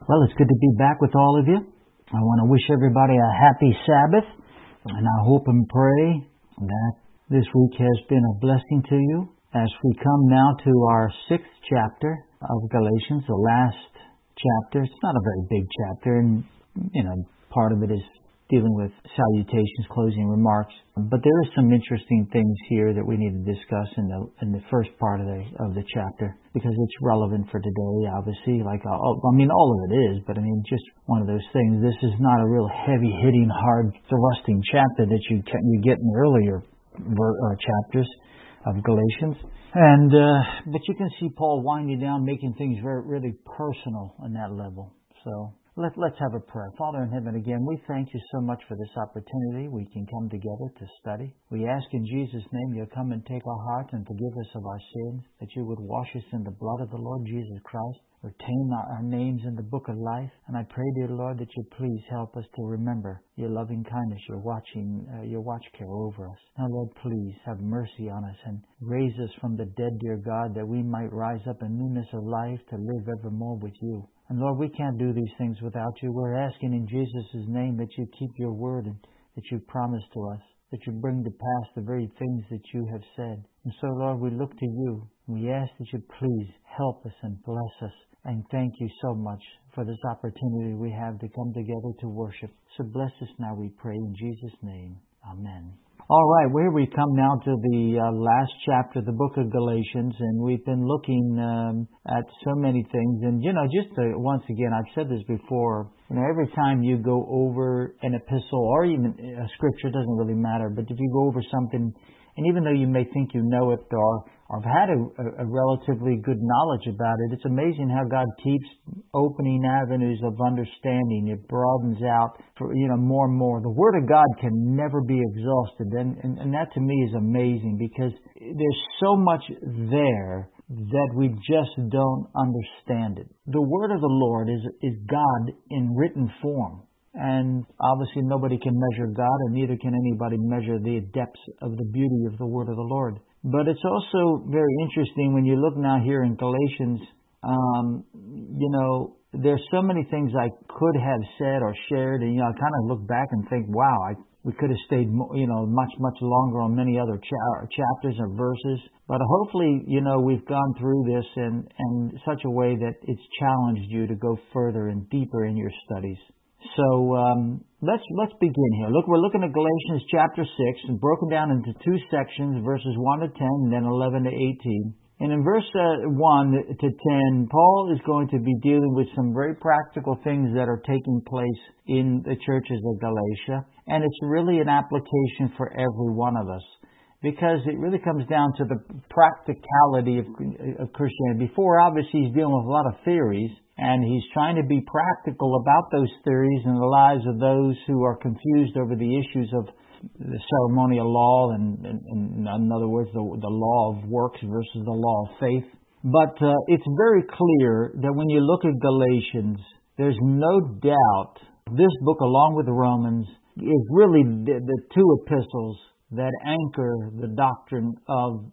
Well, it's good to be back with all of you. I want to wish everybody a happy Sabbath, and I hope and pray that this week has been a blessing to you. As we come now to our 6th chapter of Galatians, the last chapter. It's not a very big chapter, and part of it is dealing with salutations, closing remarks. But there are some interesting things here that we need to discuss in the first part of the chapter, because it's relevant for today, obviously. All of it is, but just one of those things. This is not a real heavy-hitting, hard thrusting chapter that you get in earlier chapters of Galatians. But you can see Paul winding down, making things really personal on that level. So let's have a prayer. Father in heaven, again, we thank you so much for this opportunity. We can come together to study. We ask in Jesus' name you'll come and take our hearts and forgive us of our sins, that you would wash us in the blood of the Lord Jesus Christ, retain our names in the book of life. And I pray, dear Lord, that you please help us to remember your loving kindness, your watch care over us. Now, Lord, please have mercy on us and raise us from the dead, dear God, that we might rise up in newness of life to live evermore with you. And Lord, we can't do these things without you. We're asking in Jesus' name that you keep your word and that you promised to us, that you bring to pass the very things that you have said. And so, Lord, we look to you. We ask that you please help us and bless us. And thank you so much for this opportunity we have to come together to worship. So bless us now, we pray, in Jesus' name. Amen. All right, where we come now to the last chapter of the book of Galatians, and we've been looking at so many things. And, once again, I've said this before, every time you go over an epistle or even a scripture, it doesn't really matter, but if you go over something, and even though you may think you know it or have had a relatively good knowledge about it, it's amazing how God keeps opening avenues of understanding. It broadens out for more and more. The Word of God can never be exhausted, and that to me is amazing, because there's so much there that we just don't understand it. The Word of the Lord is God in written form. And obviously nobody can measure God, and neither can anybody measure the depths of the beauty of the Word of the Lord. But it's also very interesting when you look now here in Galatians, there's so many things I could have said or shared, and I kind of look back and think, wow, we could have stayed much longer on many other chapters or verses. But hopefully, we've gone through this in such a way that it's challenged you to go further and deeper in your studies. So let's begin here. Look, we're looking at Galatians chapter 6, and broken down into two sections, verses 1 to 10, and then 11 to 18. And in verse 1 to 10, Paul is going to be dealing with some very practical things that are taking place in the churches of Galatia. And it's really an application for every one of us, because it really comes down to the practicality of Christianity. Before, obviously, he's dealing with a lot of theories, and he's trying to be practical about those theories in the lives of those who are confused over the issues of the ceremonial law, and in other words, the law of works versus the law of faith. But it's very clear that when you look at Galatians, there's no doubt this book, along with Romans, is really the two epistles that anchor the doctrine of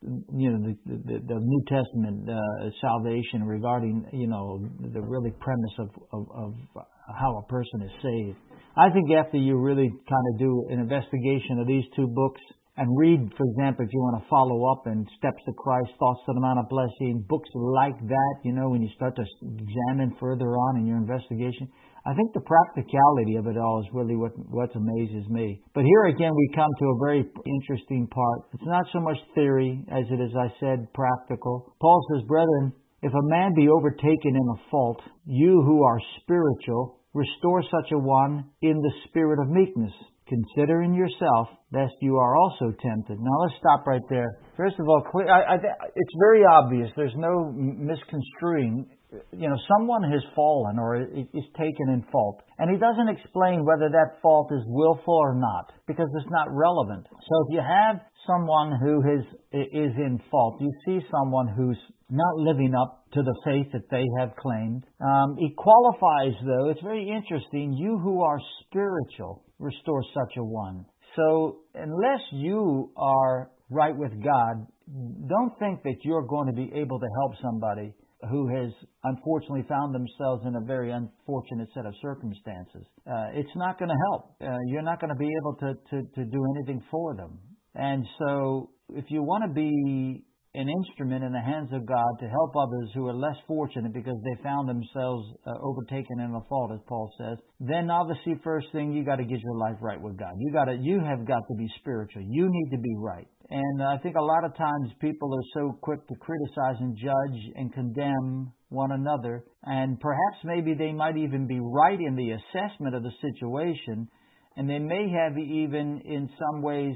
the New Testament salvation, regarding the really premise of how a person is saved. I think after you really kind of do an investigation of these two books and read, for example, if you want to follow up in Steps to Christ, Thoughts to the Mount of Blessing, books like that, when you start to examine further on in your investigation, I think the practicality of it all is really what amazes me. But here again, we come to a very interesting part. It's not so much theory as it is, I said, practical. Paul says, "Brethren, if a man be overtaken in a fault, you who are spiritual, restore such a one in the spirit of meekness, considering yourself, lest you are also tempted." Now let's stop right there. First of all, it's very obvious. There's no misconstruing. Someone has fallen or is taken in fault. And he doesn't explain whether that fault is willful or not, because it's not relevant. So if you have someone who is in fault, you see someone who's not living up to the faith that they have claimed. He qualifies, though, it's very interesting, "You who are spiritual, restore such a one." So unless you are right with God, don't think that you're going to be able to help somebody who has unfortunately found themselves in a very unfortunate set of circumstances. It's not going to help. You're not going to be able to do anything for them. And so if you want to be an instrument in the hands of God to help others who are less fortunate because they found themselves overtaken in a fault, as Paul says, then obviously first thing, you got to get your life right with God. You have got to be spiritual. You need to be right. And I think a lot of times people are so quick to criticize and judge and condemn one another, and perhaps maybe they might even be right in the assessment of the situation, and they may have even in some ways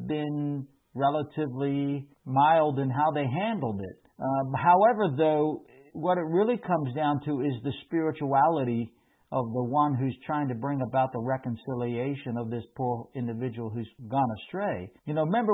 been relatively mild in how they handled it. However, though, what it really comes down to is the spirituality of the one who's trying to bring about the reconciliation of this poor individual who's gone astray. Remember,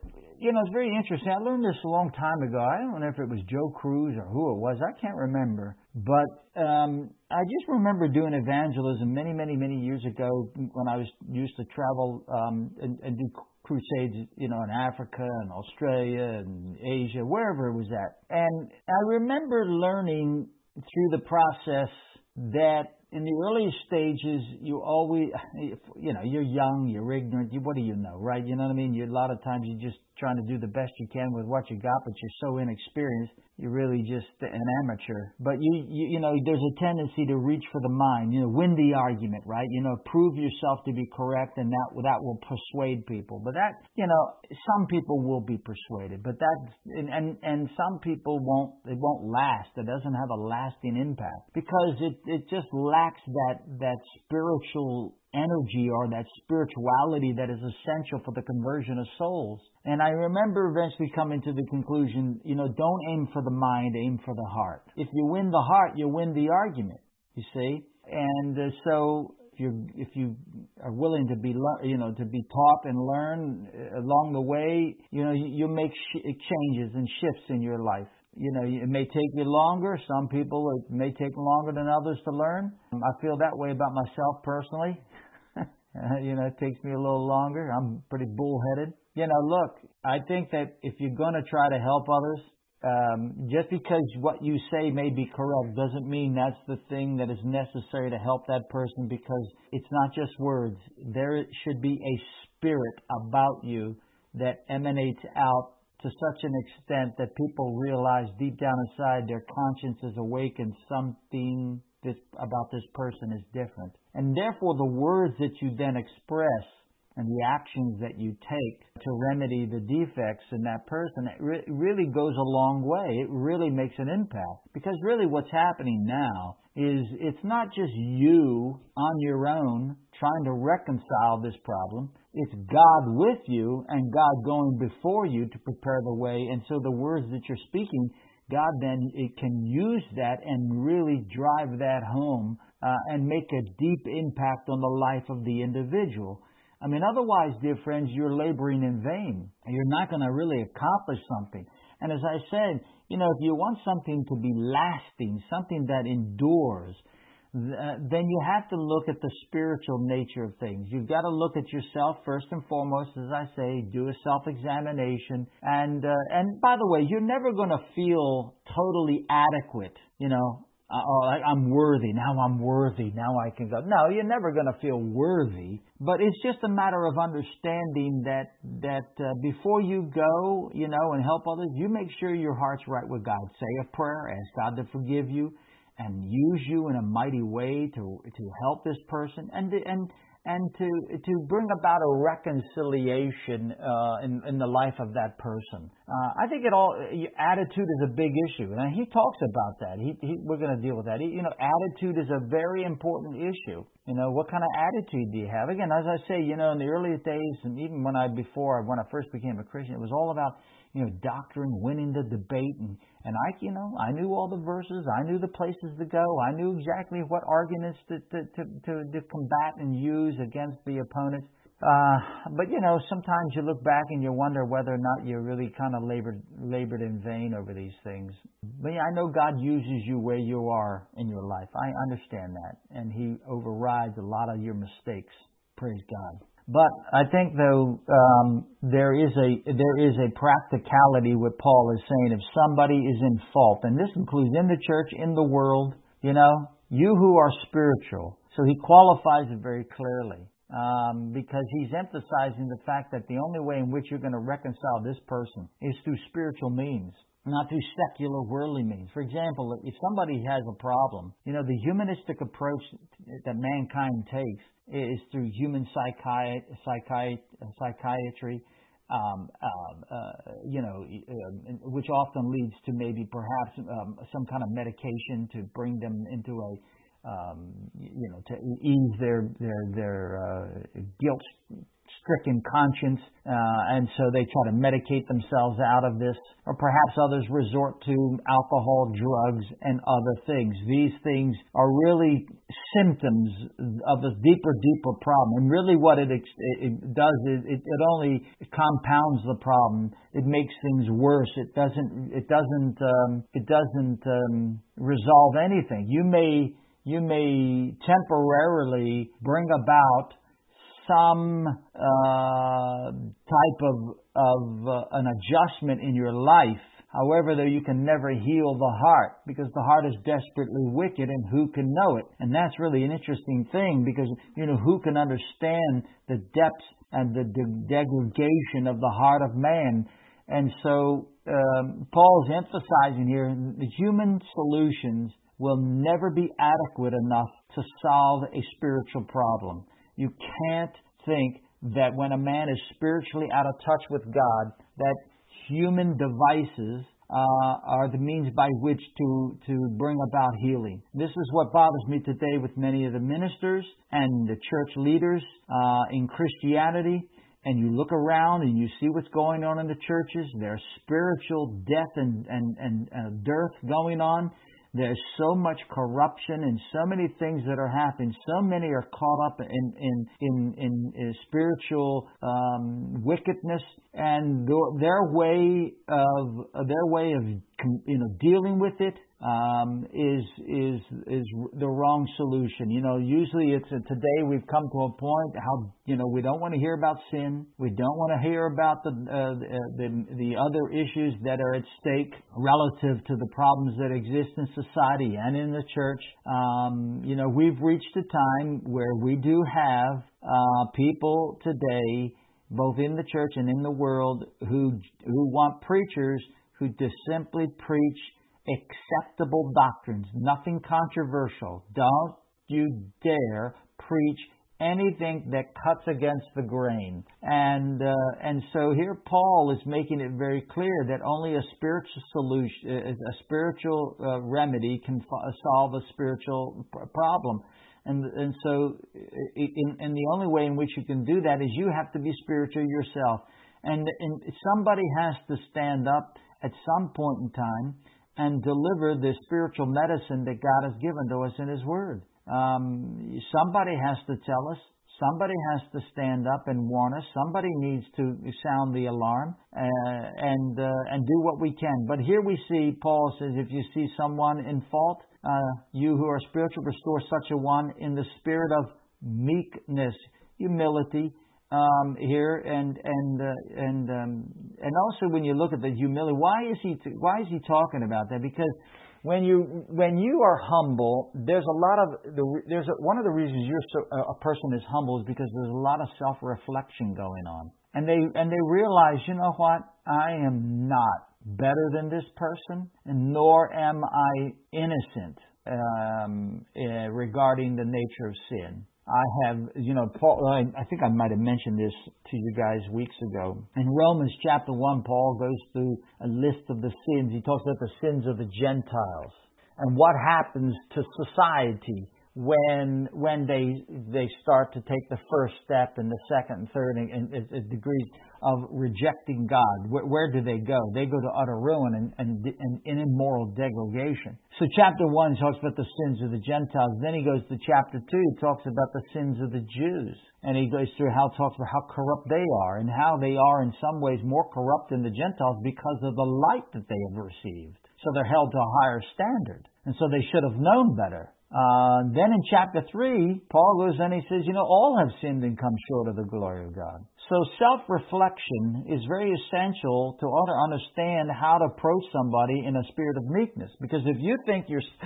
it's very interesting. I learned this a long time ago. I don't know if it was Joe Cruz or who it was. I can't remember. But I just remember doing evangelism many, many, many years ago when I used to travel and do crusades, in Africa and Australia and Asia, wherever it was at. And I remember learning through the process that in the earliest stages, you always, you're young, you're ignorant, what do you know, right? You know what I mean? A lot of times you're just trying to do the best you can with what you got, but you're so inexperienced, you're really just an amateur. But there's a tendency to reach for the mind, win the argument, right? Prove yourself to be correct, and that will persuade people. But that, some people will be persuaded, but and some people it won't last. It doesn't have a lasting impact because it just lacks that spiritual energy or that spirituality that is essential for the conversion of souls. And I remember eventually coming to the conclusion, don't aim for the mind, aim for the heart. If you win the heart, you win the argument, you see. And so if you are willing to be taught and learn along the way, you make changes and shifts in your life. It may take you longer. Some people, it may take longer than others to learn. I feel that way about myself personally. It takes me a little longer. I'm pretty bullheaded. Look, I think that if you're going to try to help others, just because what you say may be correct doesn't mean that's the thing that is necessary to help that person, because it's not just words. There should be a spirit about you that emanates out to such an extent that people realize deep down inside their conscience is awake and something about this person is different. And therefore the words that you then express and the actions that you take to remedy the defects in that person, it really goes a long way. It really makes an impact. Because really what's happening now is it's not just you on your own trying to reconcile this problem. It's God with you and God going before you to prepare the way. And so the words that you're speaking, God then it can use that and really drive that home and make a deep impact on the life of the individual. I mean, otherwise, dear friends, you're laboring in vain. You're not going to really accomplish something. And as I said, if you want something to be lasting, something that endures, then you have to look at the spiritual nature of things. You've got to look at yourself first and foremost, as I say, do a self-examination. And by the way, you're never going to feel totally adequate, I'm worthy. Now I'm worthy. Now I can go. No, you're never going to feel worthy. But it's just a matter of understanding that before you go, and help others, you make sure your heart's right with God. Say a prayer, ask God to forgive you, and use you in a mighty way to help this person and to bring about a reconciliation in the life of that person. I think attitude is a big issue, and he talks about that. We're going to deal with that. Attitude is a very important issue. What kind of attitude do you have? Again, as I say, in the earliest days, and even when I first became a Christian, it was all about doctrine, winning the debate, and I knew all the verses, I knew the places to go, I knew exactly what arguments to combat and use against the opponents. But sometimes you look back and you wonder whether or not you really kind of labored in vain over these things. But I know God uses you where you are in your life. I understand that, and He overrides a lot of your mistakes. Praise God. But I think, though, there is a practicality what Paul is saying. If somebody is in fault, and this includes in the church, in the world, you who are spiritual. So he qualifies it very clearly, because he's emphasizing the fact that the only way in which you're going to reconcile this person is through spiritual means, not through secular, worldly means. For example, if somebody has a problem, the humanistic approach that mankind takes is through human psychiatry, which often leads to maybe perhaps some kind of medication to bring them into a, to ease their guilt-stricken conscience, and so they try to medicate themselves out of this. Or perhaps others resort to alcohol, drugs, and other things. These things are really symptoms of a deeper problem. And really what it does is it only compounds the problem. It makes things worse. It doesn't resolve anything. You may temporarily bring about some type of an adjustment in your life. However, though, you can never heal the heart, because the heart is desperately wicked, and who can know it? And that's really an interesting thing, because, who can understand the depths and the degradation of the heart of man? And so Paul's emphasizing here the human solutions will never be adequate enough to solve a spiritual problem. You can't think that when a man is spiritually out of touch with God, that human devices are the means by which to bring about healing. This is what bothers me today with many of the ministers and the church leaders in Christianity. And you look around and you see what's going on in the churches. There's spiritual death and dearth going on. There's so much corruption and so many things that are happening. So many are caught up in spiritual wickedness, and their way of dealing with it is the wrong solution. Usually it's today we've come to a point how we don't want to hear about sin. We don't want to hear about the other issues that are at stake relative to the problems that exist in society and in the church. We've reached a time where we do have people today, both in the church and in the world, who want preachers who just simply preach acceptable doctrines, nothing controversial. Don't you dare preach anything that cuts against the grain. And so here Paul is making it very clear that only a spiritual solution, a spiritual remedy can solve a spiritual problem. And so the only way in which you can do that is you have to be spiritual yourself. And somebody has to stand up at some point in time and deliver the spiritual medicine that God has given to us in His Word. Somebody has to tell us. Somebody has to stand up and warn us. Somebody needs to sound the alarm and do what we can. But here we see Paul says, if you see someone in fault, you who are spiritual, restore such a one in the spirit of meekness, humility. Here and also when you look at the humility, why is he talking about that? Because when you are humble, one of the reasons a person is humble is because there's a lot of self-reflection going on, and they realize, you know what, I am not better than this person, and nor am I innocent regarding the nature of sin. I have, Paul, I think I might have mentioned this to you guys weeks ago. In Romans chapter 1, Paul goes through a list of the sins. He talks about the sins of the Gentiles and what happens to society when they start to take the first step and the second and third and degrees of rejecting God. Where do they go? They go to utter ruin and immoral degradation. So chapter 1 talks about the sins of the Gentiles. Then he goes to chapter 2, he talks about the sins of the Jews. And he goes through talks about how corrupt they are and how they are in some ways more corrupt than the Gentiles because of the light that they have received. So they're held to a higher standard. And so they should have known better. Then in chapter 3, Paul goes and he says, all have sinned and come short of the glory of God. So self-reflection is very essential to understand how to approach somebody in a spirit of meekness. Because if you think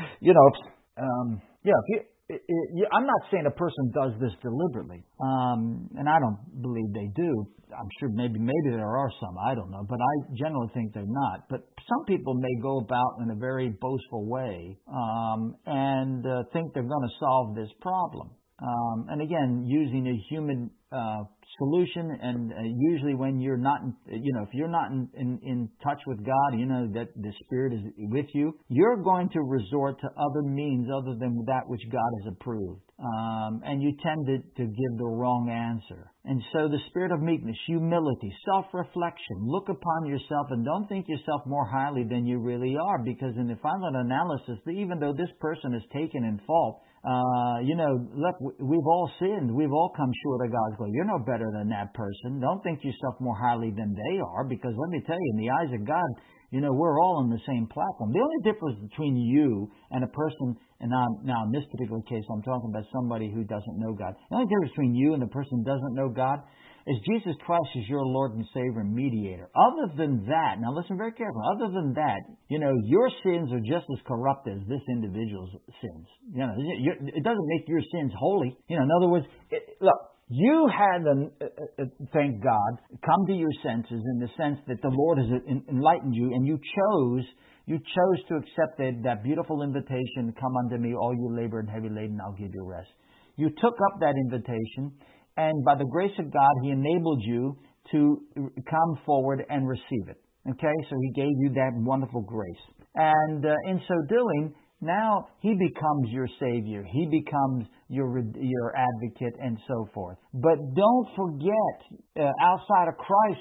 I'm not saying a person does this deliberately, and I don't believe they do. I'm sure maybe there are some, I don't know, but I generally think they're not. But some people may go about in a very boastful way and think they're going to solve this problem. And again, using a human solution, and usually when you're not, if you're not in touch with God, that the Spirit is with you, you're going to resort to other means other than that which God has approved. And you tend to give the wrong answer. And so the spirit of meekness, humility, self-reflection, look upon yourself and don't think yourself more highly than you really are, because in the final analysis, even though this person is taken in fault, look, we've all sinned. We've all come short of God's glory. You're no better than that person. Don't think yourself more highly than they are, because let me tell you, in the eyes of God, we're all on the same platform. The only difference between you and a person, and now in this particular case, I'm talking about somebody who doesn't know God. The only difference between you and the person who doesn't know God is Jesus Christ is your Lord and Savior and mediator. Other than that, now listen very carefully, other than that, your sins are just as corrupt as this individual's sins. It doesn't make your sins holy. In other words, look, you had, thank God, come to your senses in the sense that the Lord has enlightened you, and you chose to accept that beautiful invitation, come unto me, all you labor and heavy laden, I'll give you rest. You took up that invitation, and by the grace of God, He enabled you to come forward and receive it. Okay, so He gave you that wonderful grace. And in so doing, now He becomes your Savior. He becomes your advocate and so forth. But don't forget, outside of Christ,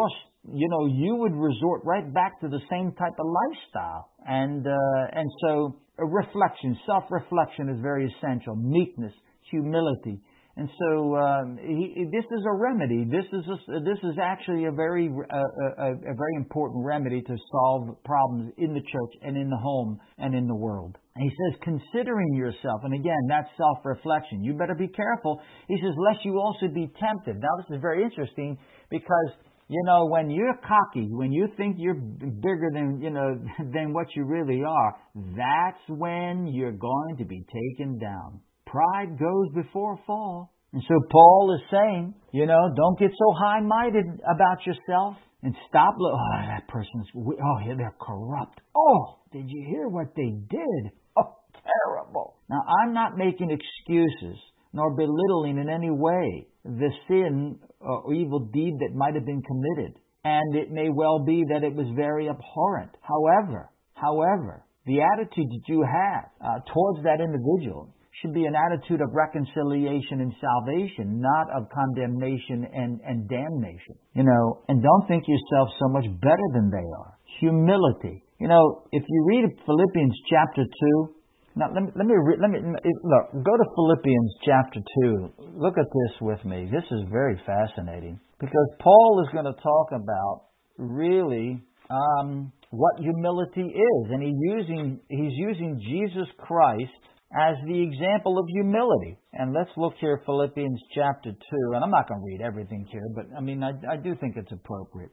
you would resort right back to the same type of lifestyle. And so reflection, self-reflection is very essential. Meekness, humility. And so this is a remedy. This is actually a very important remedy to solve problems in the church and in the home and in the world. And he says, considering yourself, and again, that's self-reflection. You better be careful. He says, lest you also be tempted. Now, this is very interesting because, when you're cocky, when you think you're bigger than what you really are, that's when you're going to be taken down. Pride goes before a fall. And so Paul is saying, don't get so high-minded about yourself and stop. That person's, they're corrupt. Oh, did you hear what they did? Oh, terrible. Now, I'm not making excuses nor belittling in any way the sin or evil deed that might have been committed. And it may well be that it was very abhorrent. However, the attitude that you have towards that individual should be an attitude of reconciliation and salvation, not of condemnation and damnation. And don't think yourself so much better than they are. Humility. If you read Philippians chapter 2, now let me look, go to Philippians chapter 2. Look at this with me. This is very fascinating because Paul is going to talk about really what humility is, and he's using Jesus Christ as the example of humility. And let's look here, Philippians chapter 2. And I'm not going to read everything here, but I do think it's appropriate.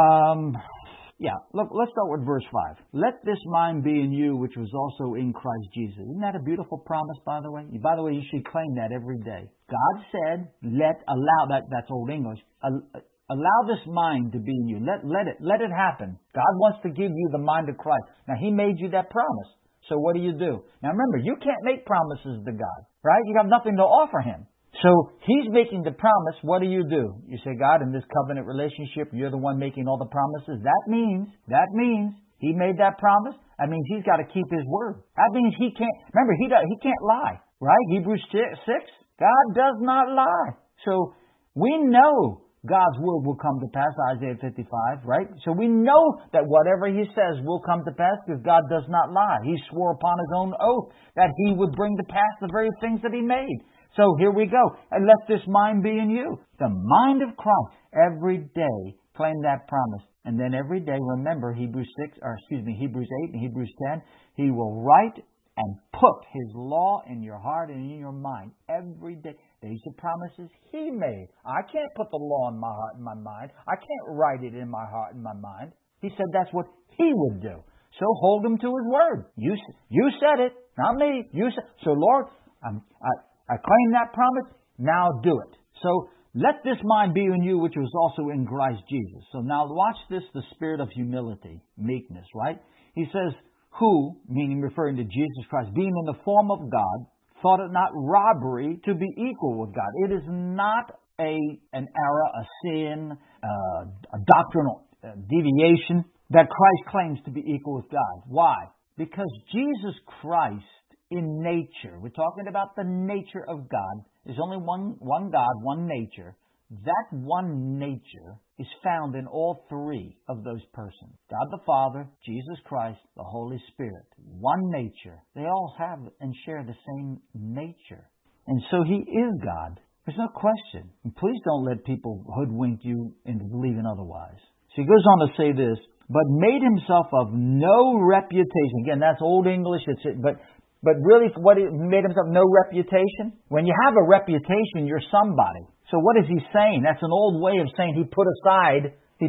Look, let's start with verse 5. Let this mind be in you, which was also in Christ Jesus. Isn't that a beautiful promise, by the way? By the way, you should claim that every day. God said, that's Old English, allow this mind to be in you. Let it happen. God wants to give you the mind of Christ. Now, He made you that promise. So what do? Now remember, you can't make promises to God, right? You have nothing to offer Him. So He's making the promise. What do? You say, God, in this covenant relationship, you're the one making all the promises. That means He made that promise. That means He's got to keep His word. That means He can't, remember, He can't lie, right? Hebrews 6, God does not lie. So we know God's word will come to pass, Isaiah 55, right? So we know that whatever He says will come to pass because God does not lie. He swore upon His own oath that He would bring to pass the very things that He made. So here we go. And let this mind be in you. The mind of Christ. Every day, claim that promise. And then every day, remember Hebrews 8 and Hebrews 10. He will write and put His law in your heart and in your mind every day. These are promises He made. I can't put the law in my heart and my mind. I can't write it in my heart and my mind. He said that's what He would do. So hold Him to His word. You said it, not me. You said. So Lord, I claim that promise. Now do it. So let this mind be in you, which was also in Christ Jesus. So now watch this, the spirit of humility, meekness, right? He says, who, meaning referring to Jesus Christ, being in the form of God, thought it not robbery to be equal with God. It is not an error, a sin, a doctrinal deviation that Christ claims to be equal with God. Why? Because Jesus Christ in nature, we're talking about the nature of God. There's only one God, one nature. That one nature is found in all three of those persons. God the Father, Jesus Christ, the Holy Spirit. One nature. They all have and share the same nature. And so He is God. There's no question. And please don't let people hoodwink you into believing otherwise. So he goes on to say this, but made Himself of no reputation. Again, that's Old English. That's it. But really, what He made Himself no reputation? When you have a reputation, you're somebody. So what is He saying? That's an old way of saying He put aside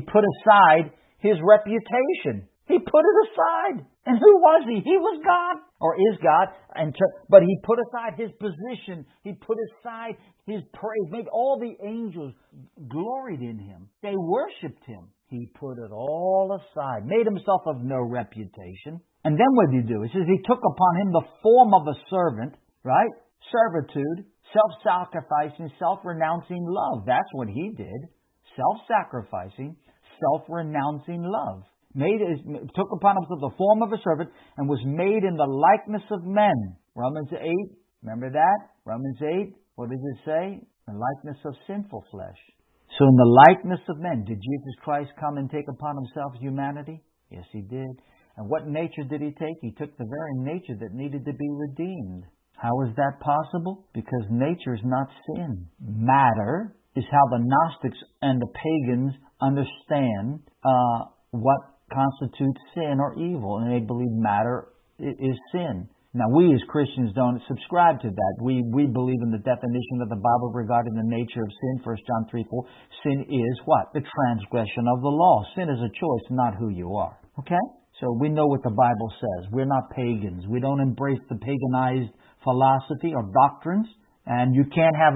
His reputation. He put it aside. And who was He? He was God, or is God. But He put aside His position. He put aside His praise. Made all the angels gloried in Him. They worshipped Him. He put it all aside. Made Himself of no reputation. And then what did He do? It says He took upon Him the form of a servant, right? Servitude, self-sacrificing, self-renouncing love. That's what He did. Self-sacrificing, self-renouncing love. Took upon Himself the form of a servant and was made in the likeness of men. Romans 8, remember that? Romans 8, what does it say? The likeness of sinful flesh. So in the likeness of men, did Jesus Christ come and take upon Himself humanity? Yes, He did. And what nature did He take? He took the very nature that needed to be redeemed. How is that possible? Because nature is not sin. Matter is how the Gnostics and the pagans understand what constitutes sin or evil. And they believe matter is sin. Now, we as Christians don't subscribe to that. We believe in the definition of the Bible regarding the nature of sin. 1 John 3:4. Sin is what? The transgression of the law. Sin is a choice, not who you are. Okay? So we know what the Bible says. We're not pagans. We don't embrace the paganized philosophy or doctrines. And you can't have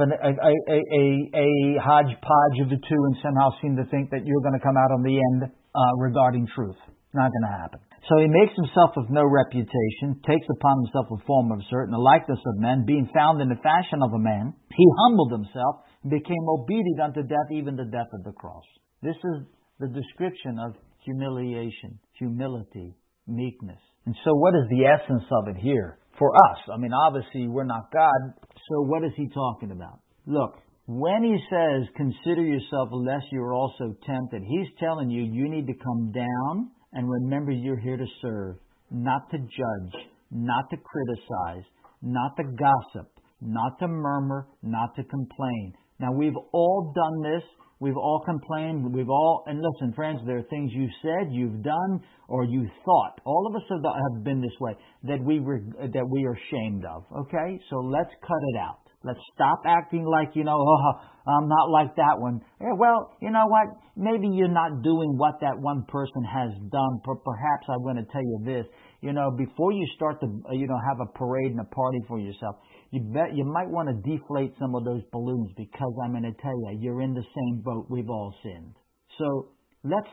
a hodgepodge of the two and somehow seem to think that you're going to come out on the end regarding truth. Not going to happen. So He makes Himself of no reputation, takes upon Himself a form of a servant, the likeness of men, being found in the fashion of a man. He humbled Himself and became obedient unto death, even the death of the cross. This is the description of humiliation, humility, meekness. And so what is the essence of it here for us? I mean, obviously we're not God, so what is He talking about? Look, when He says, consider yourself lest you are also tempted, He's telling you, you need to come down and remember you're here to serve, not to judge, not to criticize, not to gossip, not to murmur, not to complain. Now, we've all done this. We've all complained. And listen, friends, there are things you've said, you've done, or you thought. All of us have been this way, that we are ashamed of. Okay? So let's cut it out. Let's stop acting like, I'm not like that one. Yeah, well, you know what? Maybe you're not doing what that one person has done. Perhaps I'm going to tell you this. Before you start to, have a parade and a party for yourself, you might want to deflate some of those balloons, because I'm going to tell you, you're in the same boat. We've all sinned. So let's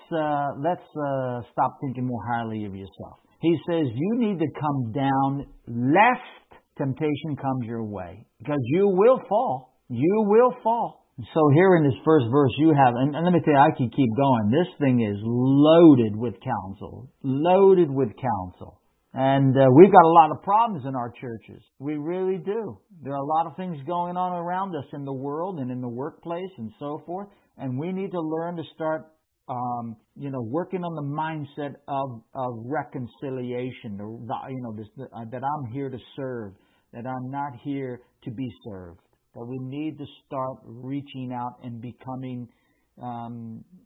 stop thinking more highly of yourself. He says you need to come down lest temptation comes your way, because you will fall. You will fall. So here in this first verse you have, and let me tell you, I can keep going. This thing is loaded with counsel. Loaded with counsel. And we've got a lot of problems in our churches. We really do. There are a lot of things going on around us in the world and in the workplace and so forth. And we need to learn to start, working on the mindset of reconciliation. That I'm here to serve. That I'm not here to be served. That we need to start reaching out and becoming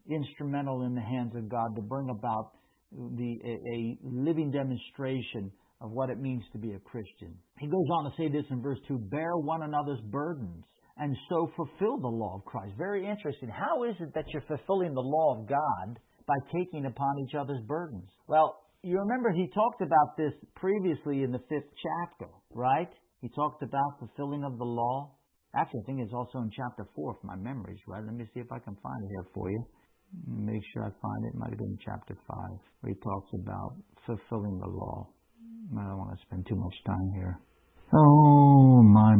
instrumental in the hands of God to bring about a living demonstration of what it means to be a Christian. He goes on to say this in verse 2, bear one another's burdens and so fulfill the law of Christ. Very interesting. How is it that you're fulfilling the law of God? By taking upon each other's burdens. Well, you remember he talked about this previously in the 5th chapter, right? He talked about fulfilling of the law. Actually, I think it's also in chapter 4, if my memory's right. Let me see if I can find it here for you. Make sure I find it. It might have been chapter 5, where he talks about fulfilling the law. I don't want to spend too much time here. Oh, my.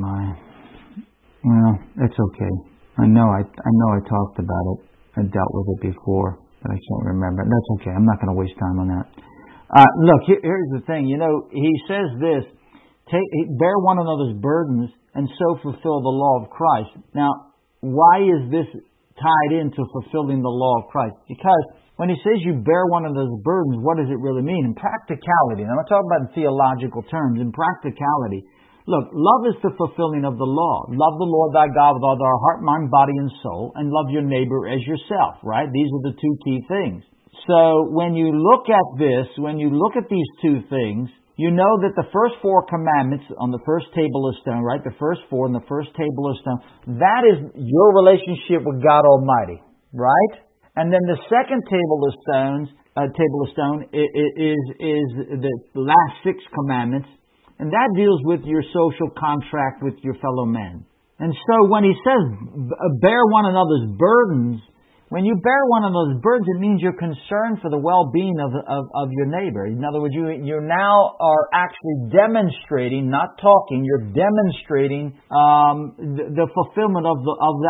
Well, it's okay. I know I talked about it. I dealt with it before, but I can't remember. That's okay. I'm not going to waste time on that. Look, here's the thing. He says this, bear one another's burdens and so fulfill the law of Christ. Now, why is this tied into fulfilling the law of Christ? Because when he says you bear one another's burdens, what does it really mean? In practicality, and I'm not talking about in theological terms, in practicality, look, love is the fulfilling of the law. Love the Lord thy God with all thy heart, mind, body, and soul, and love your neighbor as yourself, right? These are the two key things. So when you look at this, when you look at these two things, you know that the first 4 commandments on the first table of stone, right? The first 4 on the first table of stone, that is your relationship with God Almighty, right? And then the second table of stone is the last 6 commandments, and that deals with your social contract with your fellow men. And so when he says, bear one another's burdens, when you bear one another's burdens, it means you're concerned for the well-being of your neighbor. In other words, you now are actually demonstrating, not talking, you're demonstrating the fulfillment of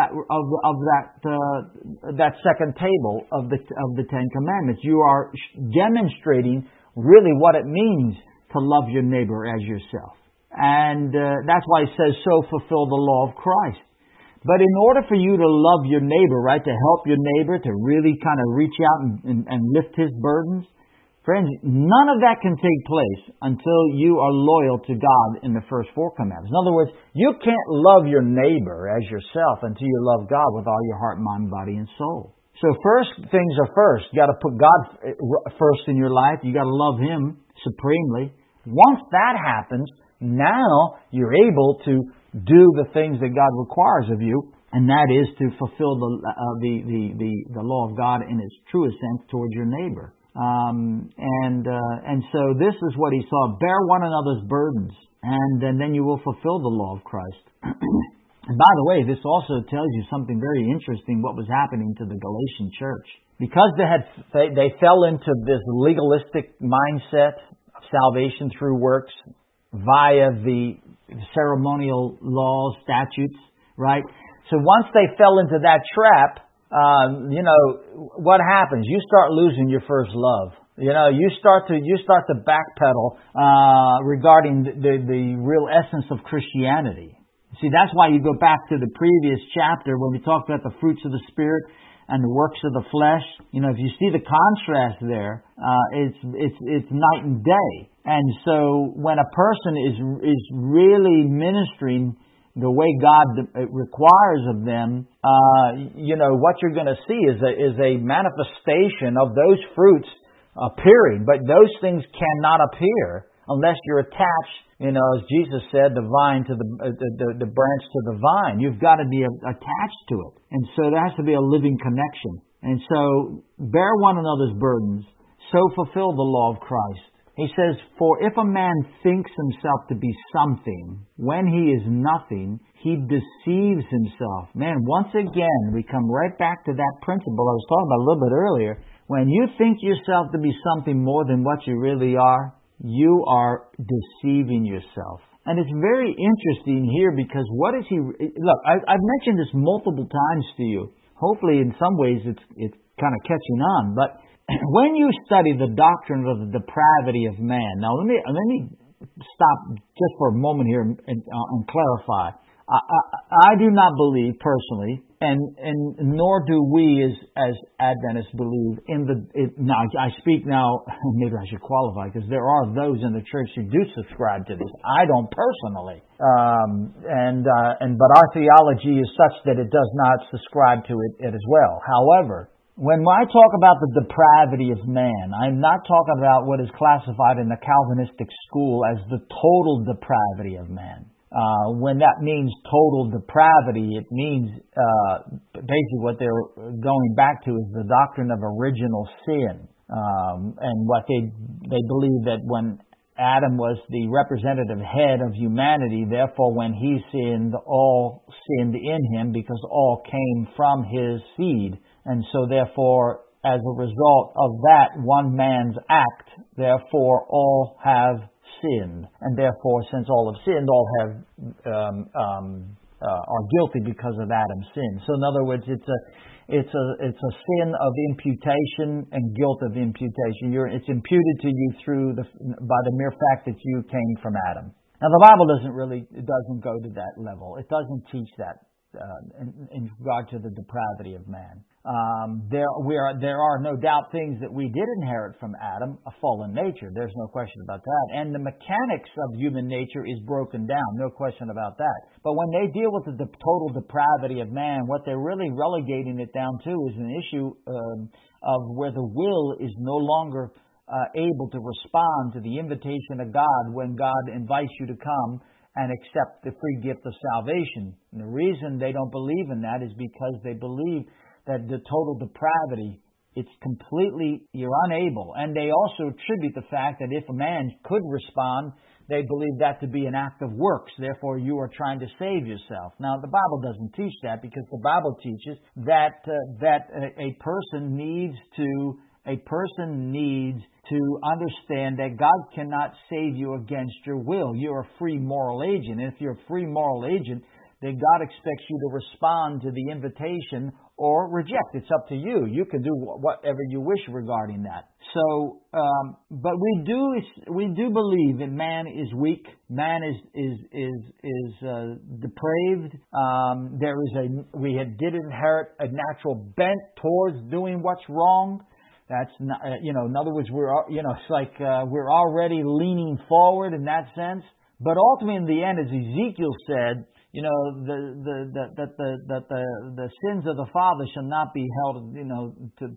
that second table of the 10 Commandments. You are demonstrating really what it means to love your neighbor as yourself. And that's why it says, so fulfill the law of Christ. But in order for you to love your neighbor, right, to help your neighbor, to really kind of reach out and lift his burdens, friends, none of that can take place until you are loyal to God in the first 4 commandments. In other words, you can't love your neighbor as yourself until you love God with all your heart, mind, body, and soul. So first things are first. You got to put God first in your life. You got to love Him supremely. Once that happens, now you're able to do the things that God requires of you, and that is to fulfill the law of God in its truest sense towards your neighbor. And so this is what he saw: bear one another's burdens, and then you will fulfill the law of Christ. And by the way, this also tells you something very interesting: what was happening to the Galatian church, because they fell into this legalistic mindset of salvation through works via the ceremonial laws, statutes, right? So once they fell into that trap, what happens? You start losing your first love. You start to backpedal regarding the real essence of Christianity. See, that's why you go back to the previous chapter when we talked about the fruits of the Spirit and the works of the flesh. If you see the contrast there, it's night and day. And so when a person is really ministering the way God requires of them, what you're going to see is a manifestation of those fruits appearing. But those things cannot appear unless you're attached, as Jesus said, the vine to the branch to the vine. You've got to be attached to it. And so there has to be a living connection. And so bear one another's burdens, so fulfill the law of Christ. He says, for if a man thinks himself to be something, when he is nothing, he deceives himself. Man, once again, we come right back to that principle I was talking about a little bit earlier. When you think yourself to be something more than what you really are, you are deceiving yourself. And it's very interesting here because what is he... Look, I've mentioned this multiple times to you. Hopefully, in some ways, it's kind of catching on, but when you study the doctrine of the depravity of man, now let me stop just for a moment here and clarify. I do not believe personally, and nor do we as Adventists believe in now I speak now, maybe I should qualify, because there are those in the church who do subscribe to this. I don't personally. But our theology is such that it does not subscribe to it as well. However, When I talk about the depravity of man, I'm not talking about what is classified in the Calvinistic school as the total depravity of man. When that means total depravity, it means basically what they're going back to is the doctrine of original sin. And what they believe that when Adam was the representative head of humanity, therefore when he sinned, all sinned in him because all came from his seed. And so therefore, as a result of that one man's act, therefore all have sinned. And therefore, since all have sinned, all have are guilty because of Adam's sin. So in other words, it's a sin of imputation and guilt of imputation. It's imputed to you by the mere fact that you came from Adam. Now the Bible doesn't go to that level. It doesn't teach that in regard to the depravity of man. There are no doubt things that we did inherit from Adam, a fallen nature. There's no question about that. And the mechanics of human nature is broken down, no question about that. But when they deal with the total depravity of man, what they're really relegating it down to is an issue of where the will is no longer able to respond to the invitation of God when God invites you to come and accept the free gift of salvation. And the reason they don't believe in that is because they believe that the total depravity, you're unable. And they also attribute the fact that if a man could respond, they believe that to be an act of works. Therefore, you are trying to save yourself. Now, the Bible doesn't teach that, because the Bible teaches that a person needs to understand that God cannot save you against your will. You're a free moral agent. And if you're a free moral agent, then God expects you to respond to the invitation or reject. It's up to you. You can do whatever you wish regarding that. So, but we do believe that man is weak. Man is depraved. We did inherit a natural bent towards doing what's wrong. That's not, in other words, it's like we're already leaning forward in that sense. But ultimately, in the end, as Ezekiel said, the sins of the father shall not be held, to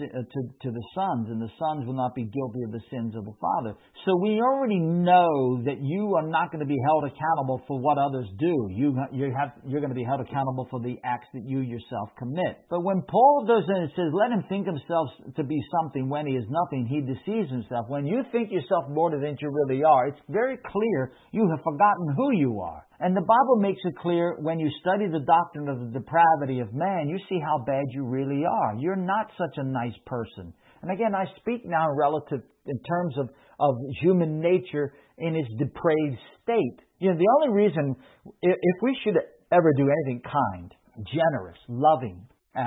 the sons, and the sons will not be guilty of the sins of the father. So we already know that you are not going to be held accountable for what others do. You're going to be held accountable for the acts that you yourself commit. But when Paul does it and says, "Let him think himself to be something when he is nothing," he deceives himself. When you think yourself more than you really are, it's very clear you have forgotten who you are. And the Bible makes it clear when you study the doctrine of the depravity of man, you see how bad you really are. You're not such a nice person. And again, I speak now in terms of human nature in its depraved state. The only reason, if we should ever do anything kind, generous, loving,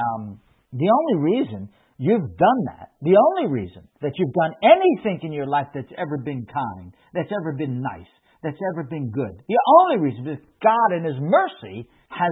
the only reason you've done that, the only reason that you've done anything in your life that's ever been kind, that's ever been nice, that's ever been good. The only reason is God in His mercy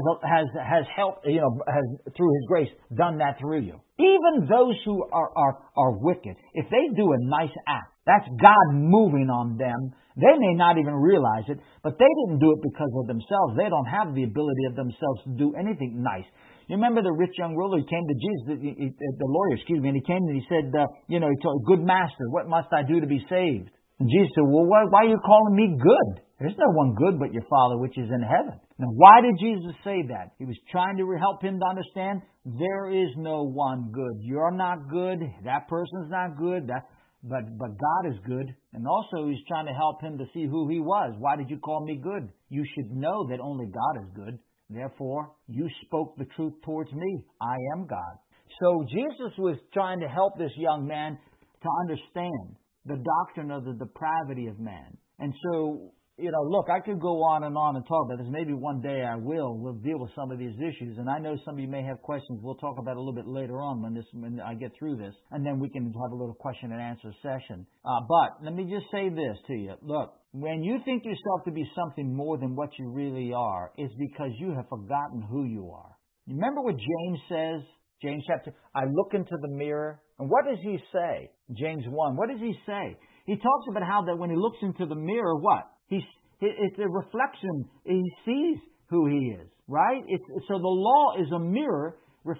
has helped, has through His grace done that through you. Even those who are wicked, if they do a nice act, that's God moving on them. They may not even realize it, but they didn't do it because of themselves. They don't have the ability of themselves to do anything nice. You remember the rich young ruler? He came to Jesus, the lawyer, and he came and he said, he told, "Good master, what must I do to be saved?" And Jesus said, "Well, why are you calling me good? There's no one good but your Father which is in heaven." Now, why did Jesus say that? He was trying to help him to understand there is no one good. You're not good. That person's not good. But God is good. And also, He's trying to help him to see who He was. Why did you call me good? You should know that only God is good. Therefore, you spoke the truth towards me. I am God. So Jesus was trying to help this young man to understand the doctrine of the depravity of man. And so, look, I could go on and talk about this. Maybe one day I will. We'll deal with some of these issues. And I know some of you may have questions. We'll talk about it a little bit later on when I get through this. And then we can have a little question and answer session. But let me just say this to you. Look, when you think yourself to be something more than what you really are, it's because you have forgotten who you are. You remember what James says? James chapter, I look into the mirror. And what does he say? James 1. What does he say? He talks about how that when he looks into the mirror, what? It's a reflection. He sees who he is, right? So the law is a mirror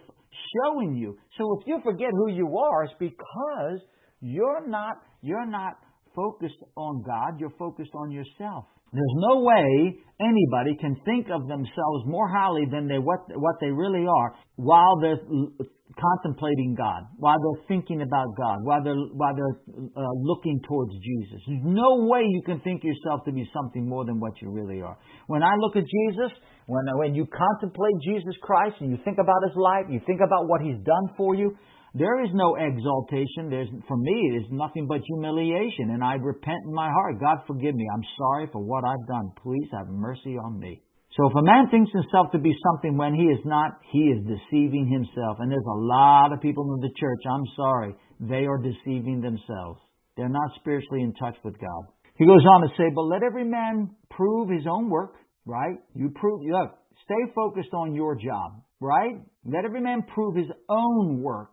showing you. So if you forget who you are, it's because you're not focused on God, you're focused on yourself. There's no way anybody can think of themselves more highly than what they really are while they're contemplating God, while they're thinking about God, while they're looking towards Jesus. There's no way you can think yourself to be something more than what you really are. When I look at Jesus, when you contemplate Jesus Christ and you think about His life, you think about what He's done for you, there is no exaltation. For me, it is nothing but humiliation. And I repent in my heart. God, forgive me. I'm sorry for what I've done. Please have mercy on me. So if a man thinks himself to be something when he is not, he is deceiving himself. And there's a lot of people in the church, I'm sorry, they are deceiving themselves. They're not spiritually in touch with God. He goes on to say, but let every man prove his own work, right? Look, stay focused on your job. Right? Let every man prove his own work.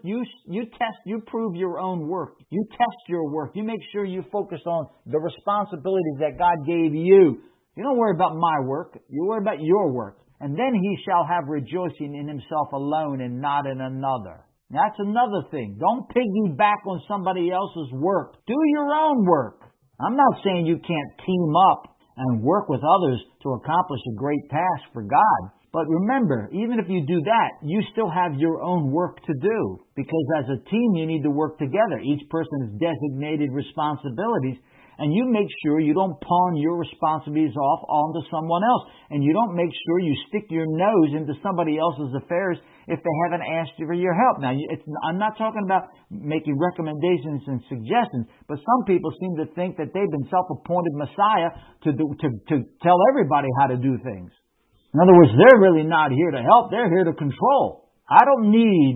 You prove your own work. You test your work. You make sure you focus on the responsibilities that God gave you. You don't worry about my work. You worry about your work. And then he shall have rejoicing in himself alone and not in another. That's another thing. Don't piggyback on somebody else's work. Do your own work. I'm not saying you can't team up and work with others to accomplish a great task for God. But remember, even if you do that, you still have your own work to do. Because as a team, you need to work together. Each person has designated responsibilities. And you make sure you don't pawn your responsibilities off onto someone else. And you don't make sure you stick your nose into somebody else's affairs if they haven't asked you for your help. Now, I'm not talking about making recommendations and suggestions, but some people seem to think that they've been self-appointed Messiah to tell everybody how to do things. In other words, they're really not here to help. They're here to control. I don't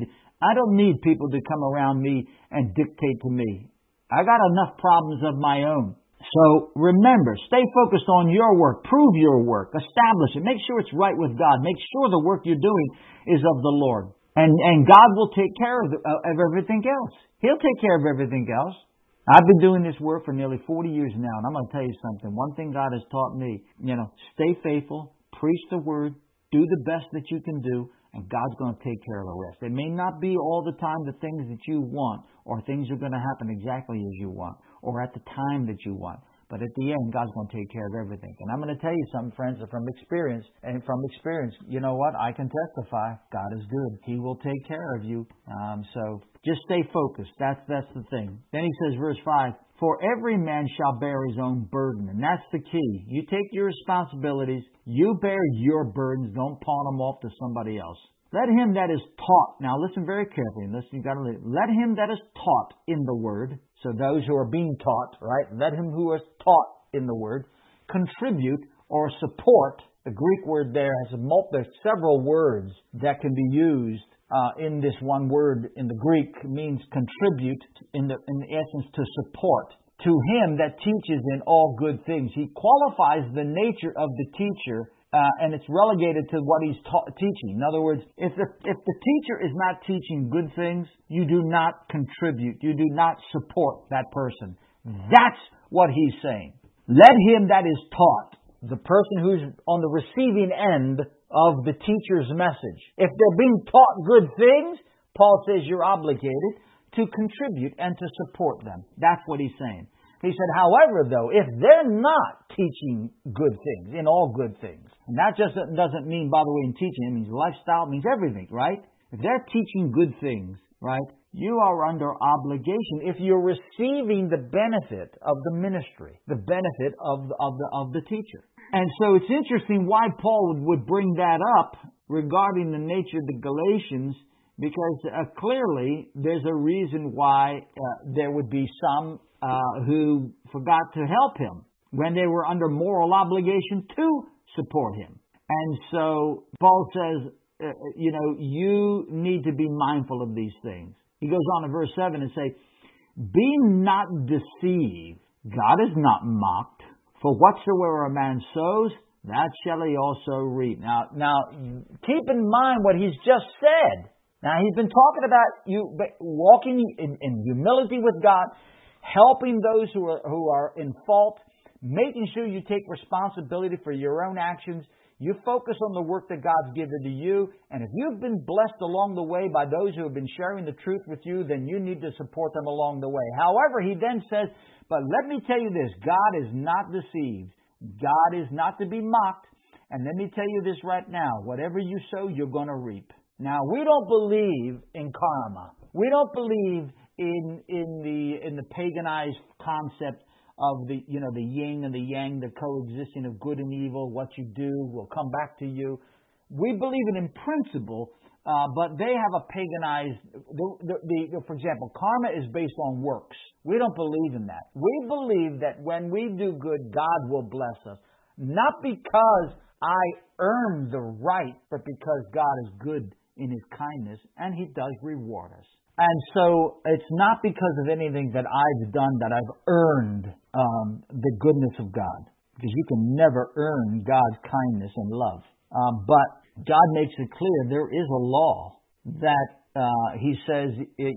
need people to come around me and dictate to me. I got enough problems of my own. So remember, stay focused on your work. Prove your work. Establish it. Make sure it's right with God. Make sure the work you're doing is of the Lord. And God will take care of everything else. He'll take care of everything else. I've been doing this work for nearly 40 years now, and I'm going to tell you something. One thing God has taught me, stay faithful. Preach the Word, do the best that you can do, and God's going to take care of the rest. It may not be all the time the things that you want, or things are going to happen exactly as you want, or at the time that you want. But at the end, God's going to take care of everything. And I'm going to tell you something, friends, from experience. And from experience, you know what? I can testify. God is good. He will take care of you. So just stay focused. That's the thing. Then he says, verse 5, for every man shall bear his own burden. And that's the key. You take your responsibilities. You bear your burdens. Don't pawn them off to somebody else. Let him that is taught. Now listen very carefully. Let him that is taught in the Word. So those who are being taught, right? Let him who is taught in the Word contribute or support. The Greek word there has there's several words that can be used in this one word in the Greek. It means contribute in the essence to support. To him that teaches in all good things. He qualifies the nature of the teacher. And it's relegated to what he's teaching. In other words, if the teacher is not teaching good things, you do not contribute. You do not support that person. That's what he's saying. Let him that is taught, the person who's on the receiving end of the teacher's message. If they're being taught good things, Paul says you're obligated to contribute and to support them. That's what he's saying. He said, however, though, if they're not teaching good things, in all good things, and that just doesn't mean, by the way, in teaching, it means lifestyle, it means everything, right? If they're teaching good things, right, you are under obligation if you're receiving the benefit of the ministry, the benefit of the teacher. And so it's interesting why Paul would bring that up regarding the nature of the Galatians, because clearly there's a reason why there would be some who forgot to help him when they were under moral obligation to support him. And so Paul says, you need to be mindful of these things. He goes on in verse 7 and say, be not deceived. God is not mocked. For whatsoever a man sows, that shall he also reap. Now, keep in mind what he's just said. Now, he's been talking about you walking in humility with God, helping those who are in fault, making sure you take responsibility for your own actions. You focus on the work that God's given to you, and if you've been blessed along the way by those who have been sharing the truth with you, then you need to support them along the way. However, he then says, but let me tell you this, God is not deceived. God is not to be mocked. And let me tell you this right now, whatever you sow, you're going to reap. Now, we don't believe in karma. We don't believe in the paganized concept of the yin and the yang, the coexisting of good and evil. What you do will come back to you. We believe it in principle, but they have a paganized. For example, karma is based on works. We don't believe in that. We believe that when we do good, God will bless us, not because I earned the right, but because God is good in His kindness, and He does reward us. And so it's not because of anything that I've done that I've earned the goodness of God, because you can never earn God's kindness and love. But God makes it clear there is a law that He says,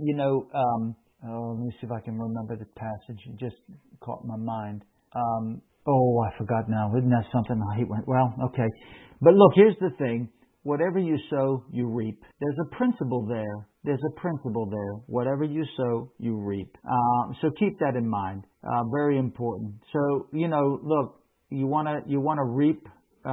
let me see if I can remember the passage. It just caught my mind. I forgot now. Isn't that something I hate? Well, okay. But look, here's the thing. Whatever you sow, you reap. There's a principle there. Whatever you sow, you reap. So keep that in mind. Very important. So, look, you want to reap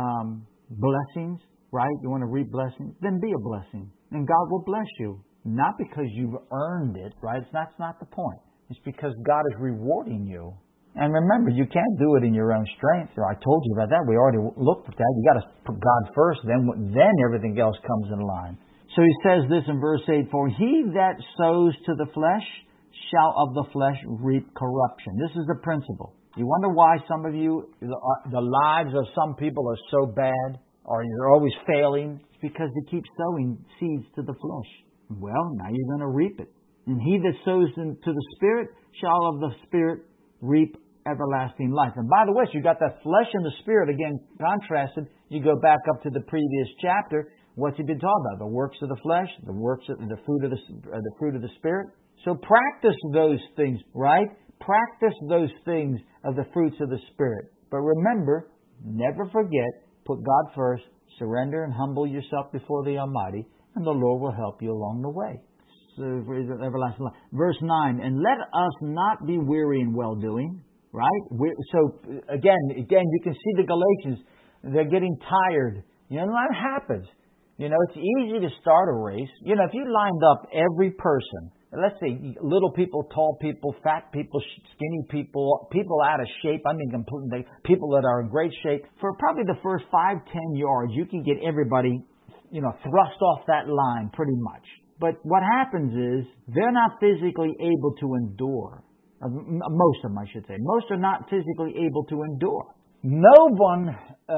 blessings, right? You want to reap blessings? Then be a blessing. And God will bless you. Not because you've earned it, right? That's not the point. It's because God is rewarding you. And remember, you can't do it in your own strength. I told you about that. We already looked at that. You got to put God first, then everything else comes in line. So he says this in verse 8, for he that sows to the flesh shall of the flesh reap corruption. This is the principle. You wonder why some of you, the lives of some people are so bad, or you're always failing? It's because they keep sowing seeds to the flesh. Well, now you're going to reap it. And he that sows to the Spirit shall of the Spirit reap everlasting life. And by the way, so you got that flesh and the spirit again contrasted. You go back up to the previous chapter. What's he been talking about? The works of the flesh, the fruit of the spirit. So practice those things, right? Practice those things of the fruits of the spirit. But remember, never forget, put God first, surrender and humble yourself before the Almighty, and the Lord will help you along the way. Everlasting life. Verse 9, and let us not be weary in well-doing, right? So, again, you can see the Galatians, they're getting tired. That happens. It's easy to start a race. If you lined up every person, let's say little people, tall people, fat people, skinny people, people out of shape, completely, people that are in great shape, for probably the first 5-10 yards, you can get everybody, thrust off that line pretty much. But what happens is they're not physically able to endure. Most of them, I should say. Most are not physically able to endure. No one,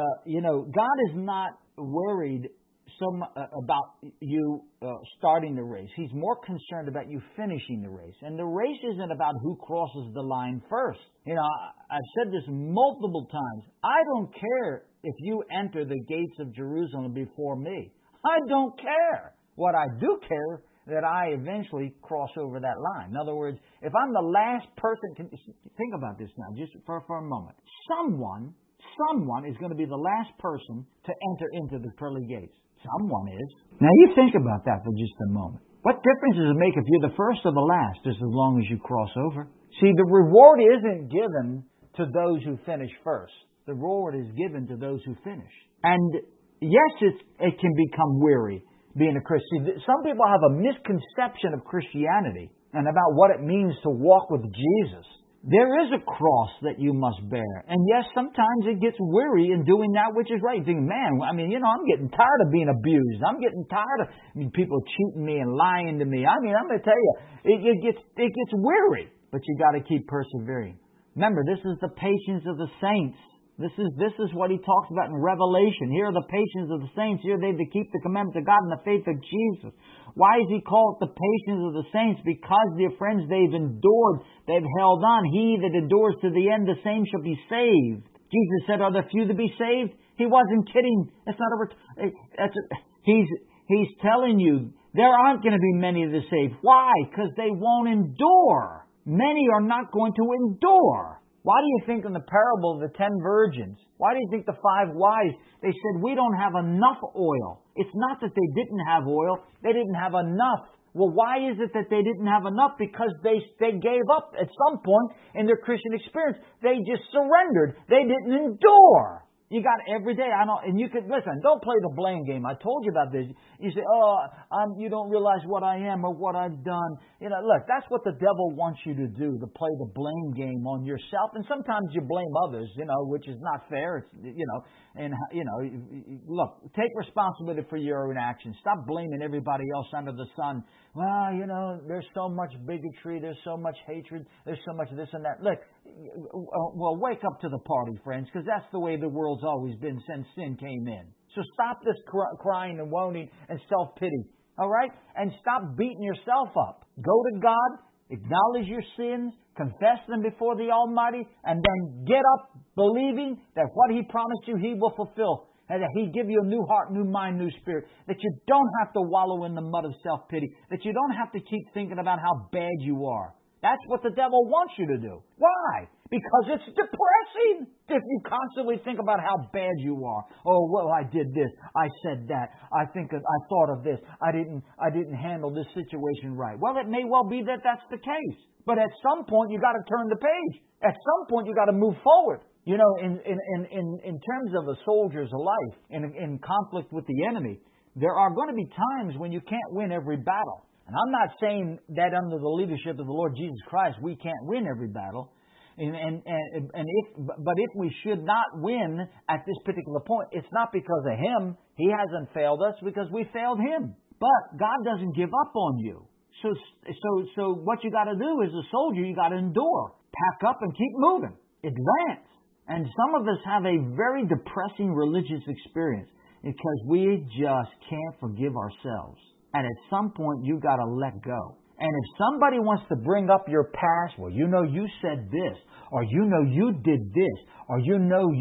God is not worried about you starting the race. He's more concerned about you finishing the race. And the race isn't about who crosses the line first. I've said this multiple times. I don't care if you enter the gates of Jerusalem before me. I don't care. What I do care that I eventually cross over that line. In other words, if I'm the last person, think about this now, just for a moment. Someone is going to be the last person to enter into the pearly gates. Someone is. Now you think about that for just a moment. What difference does it make if you're the first or the last, just as long as you cross over? See, the reward isn't given to those who finish first. The reward is given to those who finish. And yes, it can become weary being a Christian. Some people have a misconception of Christianity and about what it means to walk with Jesus. There is a cross that you must bear. And yes, sometimes it gets weary in doing that which is right. You think, man, I'm getting tired of being abused. I'm getting tired of people cheating me and lying to me. I'm going to tell you, it gets weary. But you got to keep persevering. Remember, this is the patience of the saints. This is what he talks about in Revelation. Here are the patience of the saints. Here they keep the commandments of God and the faith of Jesus. Why is he called the patience of the saints? Because, dear friends, they've endured. They've held on. He that endures to the end, the same shall be saved. Jesus said, are there few to be saved? He wasn't kidding. That's not he's telling you there aren't going to be many to be saved. Why? Because they won't endure. Many are not going to endure. Why do you think in the parable of the 10 virgins, why do you think the 5 wise, they said, we don't have enough oil? It's not that they didn't have oil, they didn't have enough. Well, why is it that they didn't have enough? Because they gave up at some point in their Christian experience. They just surrendered. They didn't endure. You got every day. And you could listen. Don't play the blame game. I told you about this. You say, you don't realize what I am or what I've done. Look, that's what the devil wants you to do, to play the blame game on yourself. And sometimes you blame others, which is not fair. Look, take responsibility for your own actions. Stop blaming everybody else under the sun. Well, there's so much bigotry. There's so much hatred. There's so much this and that. Look, well, wake up to the party, friends, because that's the way the world's always been since sin came in. So stop this crying and moaning and self-pity, all right? And stop beating yourself up. Go to God, acknowledge your sins, confess them before the Almighty, and then get up believing that what He promised you, He will fulfill. And that He give you a new heart, new mind, new spirit. That you don't have to wallow in the mud of self-pity. That you don't have to keep thinking about how bad you are. That's what the devil wants you to do. Why? Because it's depressing if you constantly think about how bad you are. Oh, well, I did this. I said that. I thought of this. I didn't handle this situation right. Well, it may well be that that's the case. But at some point, you got to turn the page. At some point, you got to move forward. In terms of a soldier's life, in conflict with the enemy, there are going to be times when you can't win every battle. And I'm not saying that under the leadership of the Lord Jesus Christ, we can't win every battle. But if we should not win at this particular point, it's not because of Him. He hasn't failed us because we failed Him. But God doesn't give up on you. So what you got to do as a soldier, you got to endure, pack up, and keep moving, advance. And some of us have a very depressing religious experience because we just can't forgive ourselves. And at some point, you got to let go. And if somebody wants to bring up your past, well, you said this, or you did this, or you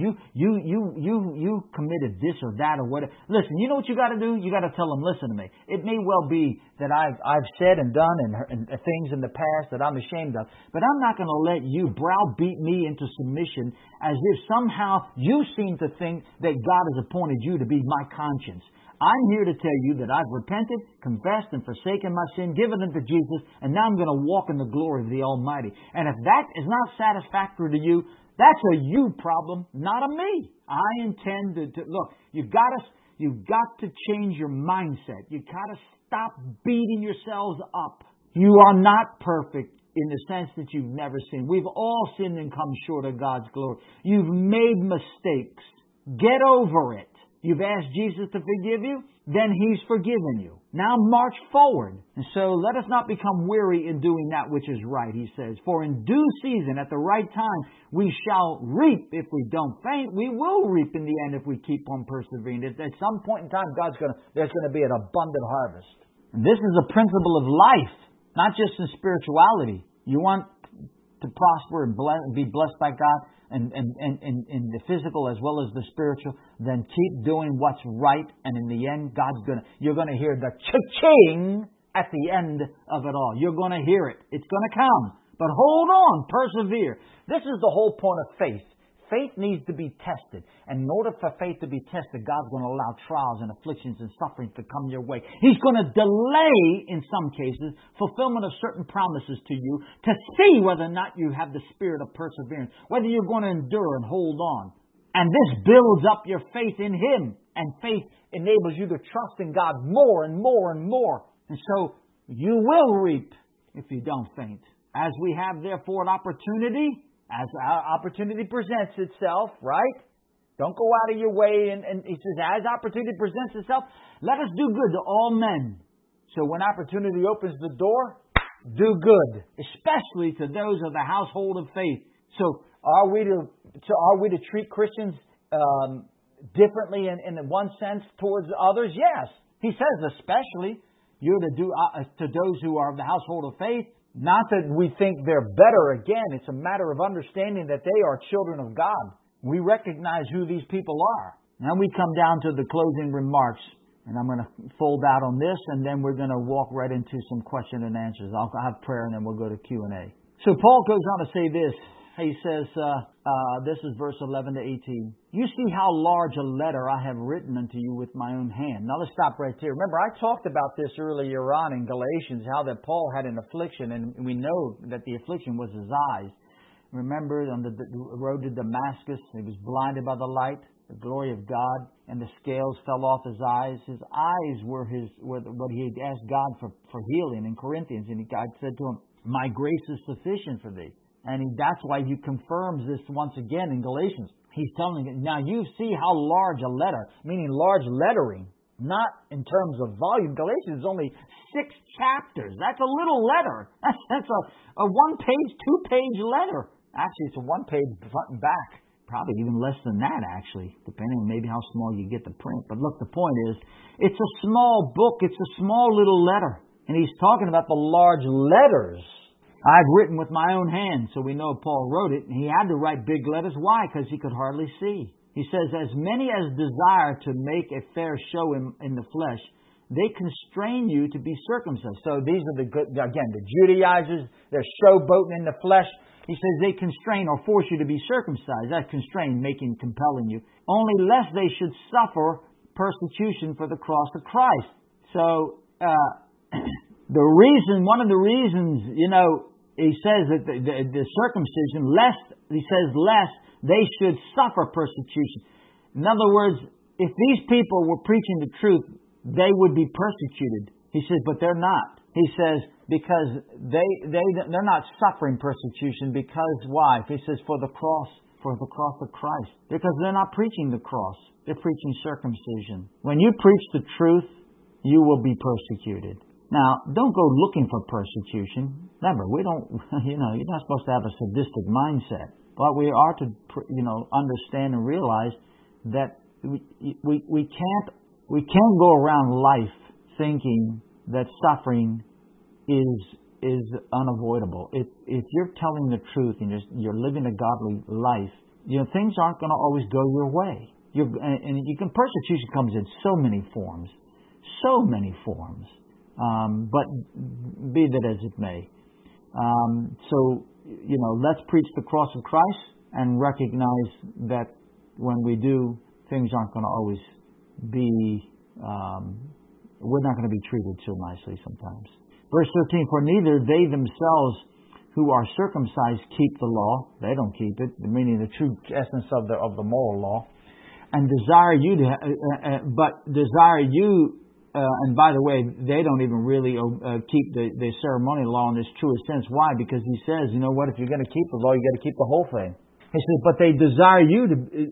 committed this or that or whatever. Listen, you know what you got to do? You got to tell them, listen to me. It may well be that I've said and done and things in the past that I'm ashamed of, but I'm not going to let you browbeat me into submission as if somehow you seem to think that God has appointed you to be my conscience. I'm here to tell you that I've repented, confessed, and forsaken my sin, given it to Jesus, and now I'm going to walk in the glory of the Almighty. And if that is not satisfactory to you, that's a you problem, not a me. I intend to look, you've got to change your mindset. You've got to stop beating yourselves up. You are not perfect in the sense that you've never sinned. We've all sinned and come short of God's glory. You've made mistakes. Get over it. You've asked Jesus to forgive you, then He's forgiven you. Now march forward. And so let us not become weary in doing that which is right, He says. For in due season, at the right time, we shall reap. If we don't faint, we will reap in the end if we keep on persevering. At some point in time, there's going to be an abundant harvest. And this is a principle of life, not just in spirituality. You want to prosper and be blessed by God, and in the physical as well as the spiritual, then keep doing what's right, and in the end, you're going to hear the cha-ching at the end of it all. You're going to hear it. It's going to come. But hold on, persevere. This is the whole point of faith. Faith needs to be tested. And in order for faith to be tested, God's going to allow trials and afflictions and sufferings to come your way. He's going to delay, in some cases, fulfillment of certain promises to you to see whether or not you have the spirit of perseverance, whether you're going to endure and hold on. And this builds up your faith in Him. And faith enables you to trust in God more and more and more. And so you will reap if you don't faint. As we have, therefore, an opportunity, as our opportunity presents itself, right? Don't go out of your way. And He says, as opportunity presents itself, let us do good to all men. So when opportunity opens the door, do good, especially to those of the household of faith. So are we to treat Christians differently in one sense towards others? Yes. He says especially you're to do to those who are of the household of faith. Not that we think they're better. Again, it's a matter of understanding that they are children of God. We recognize who these people are. Now we come down to the closing remarks. And I'm going to fold out on this, and then we're going to walk right into some question and answers. I'll have prayer, and then we'll go to Q&A. So Paul goes on to say this. he says, this is verse 11 to 18. You see how large a letter I have written unto you with my own hand. Now let's stop right there. Remember, I talked about this earlier on in Galatians, how that Paul had an affliction, and we know that the affliction was his eyes. Remember, on the road to Damascus, he was blinded by the light, the glory of God, and the scales fell off his eyes. His eyes were what he had asked God for healing in Corinthians, and God said to him, my grace is sufficient for thee. And that's why he confirms this once again in Galatians. He's telling you, now you see how large a letter, meaning large lettering, not in terms of volume. Galatians is only 6 chapters. That's a little letter. That's a 1-page, 2-page letter. Actually, it's a 1-page front and back. Probably even less than that, actually, depending on maybe how small you get the print. But look, the point is, it's a small book. It's a small little letter. And he's talking about the large letters I've written with my own hand. So we know Paul wrote it. And he had to write big letters. Why? Because he could hardly see. He says, as many as desire to make a fair show in the flesh, they constrain you to be circumcised. So these are the Judaizers. They're showboating in the flesh. He says they constrain or force you to be circumcised. That's constrain, making, compelling you. Only lest they should suffer persecution for the cross of Christ. So, one of the reasons, he says that the circumcision, lest they should suffer persecution. In other words, if these people were preaching the truth, they would be persecuted. He says, but they're not. He says, because they're not suffering persecution, because why? He says, for the cross of Christ. Because they're not preaching the cross. They're preaching circumcision. When you preach the truth, you will be persecuted. Now, don't go looking for persecution. Remember, you're not supposed to have a sadistic mindset. But we are to, understand and realize that we can't go around life thinking that suffering is unavoidable. If you're telling the truth and you're living a godly life, things aren't going to always go your way. Persecution comes in so many forms. But be that as it may. Let's preach the cross of Christ and recognize that when we do, things aren't going to always be, we're not going to be treated so nicely sometimes. Verse 13, for neither they themselves who are circumcised keep the law. They don't keep it, meaning the true essence of the moral law. And desire you and by the way, they don't even really keep the ceremonial law in its truest sense. Why? Because he says, if you're going to keep the law, you got to keep the whole thing. He says, but they desire you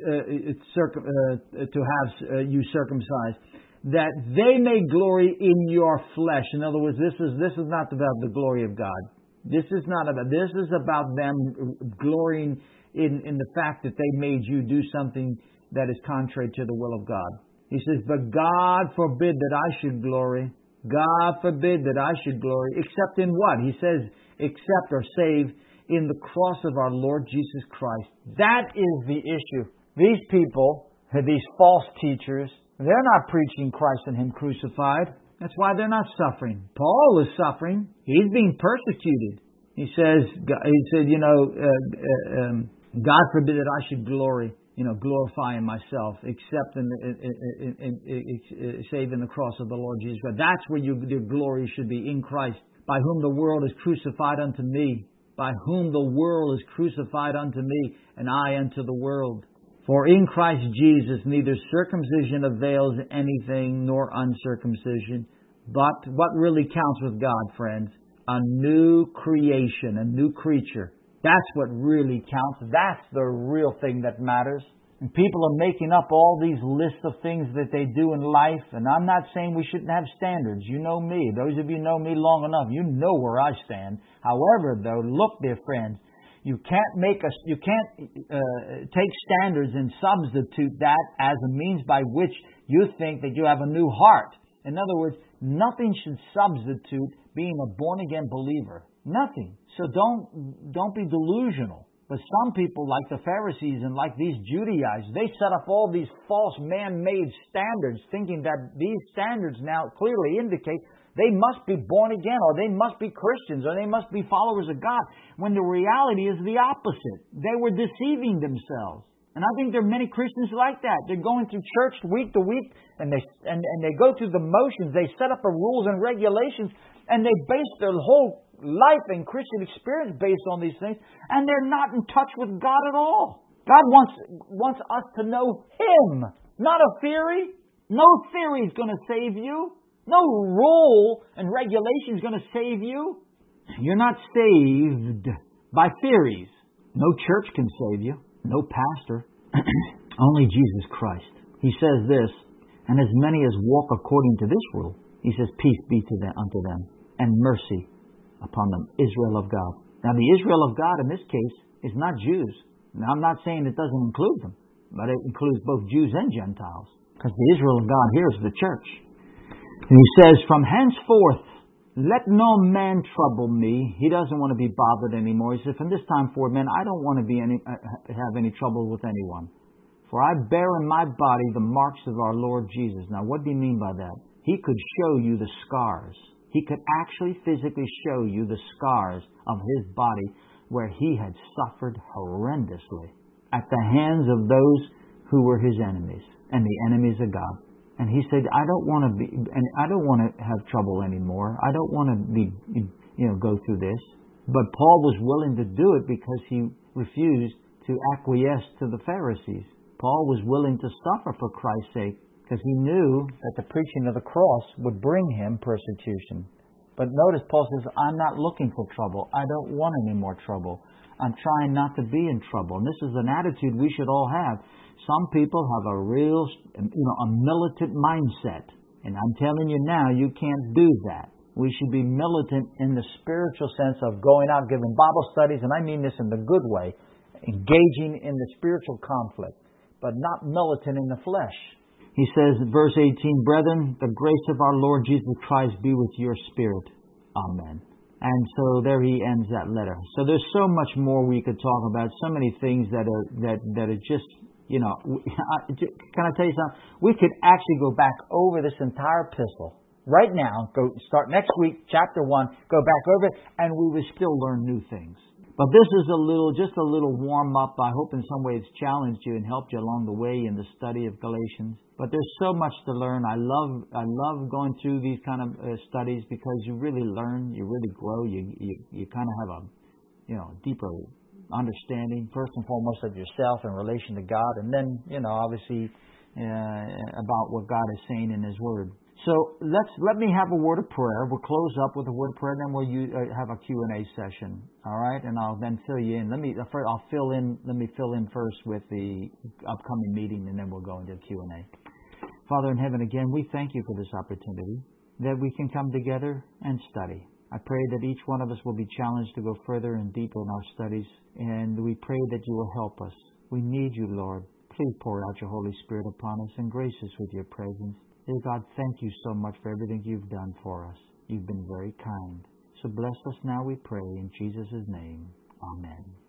to have you circumcised, that they may glory in your flesh. In other words, this is not about the glory of God. This is about them glorying in the fact that they made you do something that is contrary to the will of God. He says, but God forbid that I should glory. God forbid that I should glory. Except in what? He says, except or save in the cross of our Lord Jesus Christ. That is the issue. These people, these false teachers, they're not preaching Christ and Him crucified. That's why they're not suffering. Paul is suffering. He's being persecuted. He said, God forbid that I should glory. Glorifying myself, except save in the cross of the Lord Jesus Christ. That's where your glory should be, in Christ, by whom the world is crucified unto me, by whom the world is crucified unto me, and I unto the world. For in Christ Jesus neither circumcision avails anything nor uncircumcision, but what really counts with God, friends? A new creation, a new creature. That's what really counts. That's the real thing that matters. And people are making up all these lists of things that they do in life. And I'm not saying we shouldn't have standards. You know me. Those of you know me long enough, you know where I stand. However, though, look, dear friends, you can't take standards and substitute that as a means by which you think that you have a new heart. In other words, nothing should substitute being a born-again believer. Nothing. So don't be delusional. But some people, like the Pharisees and like these Judaizers, they set up all these false man-made standards, thinking that these standards now clearly indicate They must be born again, or they must be Christians, or they must be followers of God, when the reality is the opposite. They were deceiving themselves. And I think there are many Christians like that. They're going through church week to week, and they go through the motions. They set up the rules and regulations, and they base their whole life and Christian experience based on these things, and they're not in touch with God at all. God wants us to know Him, not a theory. No theory is going to save you. No rule and regulation is going to save you. You're not saved by theories. No church can save you. No pastor. Only Jesus Christ. He says this, and as many as walk according to this rule, He says, peace be unto them, and mercy upon them, Israel of God. Now the Israel of God in this case is not Jews. Now I'm not saying it doesn't include them, but it includes both Jews and Gentiles. Because the Israel of God here is the church. And He says, from henceforth, let no man trouble me. He doesn't want to be bothered anymore. He says, from this time forward, man, I don't want to have any trouble with anyone. For I bear in my body the marks of our Lord Jesus. Now, what do you mean by that? He could show you the scars. He could actually physically show you the scars of His body where He had suffered horrendously at the hands of those who were His enemies and the enemies of God. And He said, I don't want to have trouble anymore. I don't want to go through this. But Paul was willing to do it because he refused to acquiesce to the Pharisees. Paul was willing to suffer for Christ's sake because he knew that the preaching of the cross would bring him persecution. But notice Paul says, I'm not looking for trouble. I don't want any more trouble. I'm trying not to be in trouble. And this is an attitude we should all have. Some people have a real, a militant mindset. And I'm telling you now, you can't do that. We should be militant in the spiritual sense of going out, giving Bible studies, and I mean this in the good way, engaging in the spiritual conflict, but not militant in the flesh. He says in verse 18, brethren, the grace of our Lord Jesus Christ be with your spirit. Amen. And so there he ends that letter. So there's so much more we could talk about, so many things that are just, can I tell you something? We could actually go back over this entire epistle right now, start next week, chapter 1, go back over it, and we would still learn new things. But this is just a little warm-up. I hope in some way it's challenged you and helped you along the way in the study of Galatians. But there's so much to learn. I love going through these kind of studies because you really learn, you really grow, you kind of have a deeper understanding, first and foremost, of yourself in relation to God, and then, obviously, about what God is saying in His Word. So let me have a word of prayer. We'll close up with a word of prayer, then we'll have a Q&A session. All right, and I'll then fill you in. Let me fill in first with the upcoming meeting, and then we'll go into Q&A. Father in heaven, again, we thank you for this opportunity that we can come together and study. I pray that each one of us will be challenged to go further and deeper in our studies, and we pray that you will help us. We need you, Lord. Please pour out your Holy Spirit upon us and grace us with your presence. Dear God, thank you so much for everything you've done for us. You've been very kind. So bless us now, we pray, in Jesus' name. Amen.